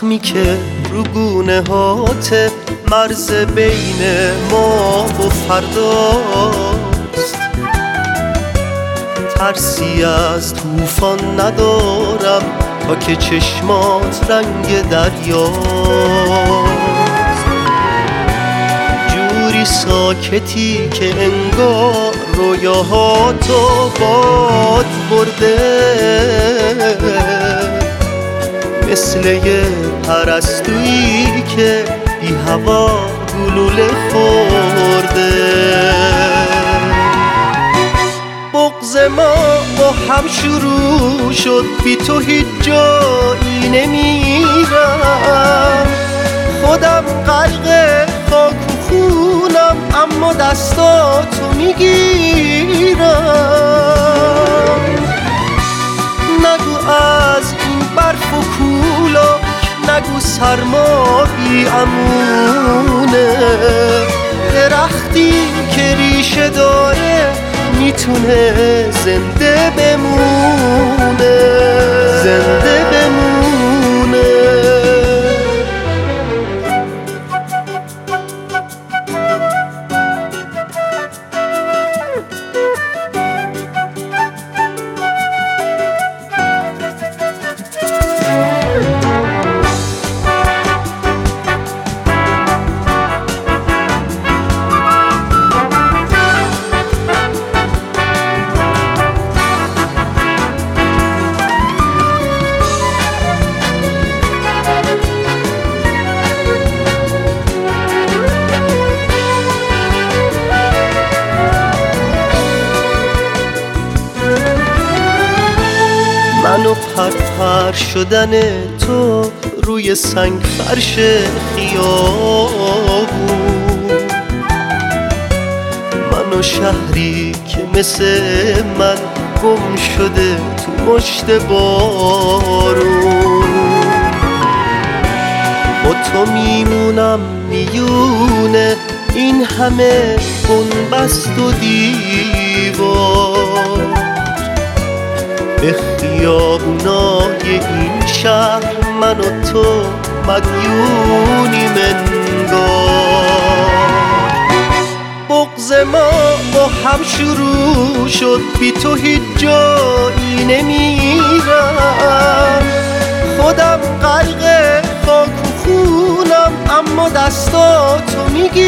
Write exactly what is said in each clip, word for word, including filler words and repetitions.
زخمی که رو گونه هاته مرز بین ما و فرداست. ترسی از طوفان ندارم تا که چشمات رنگ دریاست. جوری ساکتی که انگار رویاهاتو باد برده، مثل یه پرستویی که بی هوا گلوله خورده. بغض ما با هم شروع شد، بی تو هیچ جایی نمیرم. خودم غرق خاک و خونم اما دستاتو میگیرم. نگو از این برف و کولاک، نگو سرما بی امونه. درختی که ریشه داره میتونه زنده بمونه، زنده بمونه. من و پرپر شدن تو روی سنگ فرش خیابون، من و شهری که مثل من گم شده تو مشت بارون. با تو میمونم میونه این همه بنبست و دیوار. به خیابونای این شهر من و تو مدیونیم انگار. بغض ما با هم شروع شد، بی تو هیچ جایی نمیرم. خودم غرق خاک و خونم اما دستاتو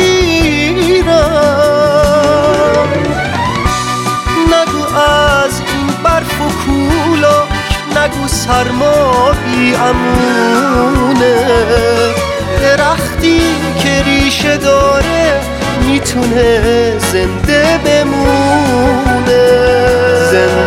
میگیرم. نگو از این برف و کولاک، نگو سرما بی امونه. درختی که ریشه داره میتونه زنده بمونه، زنده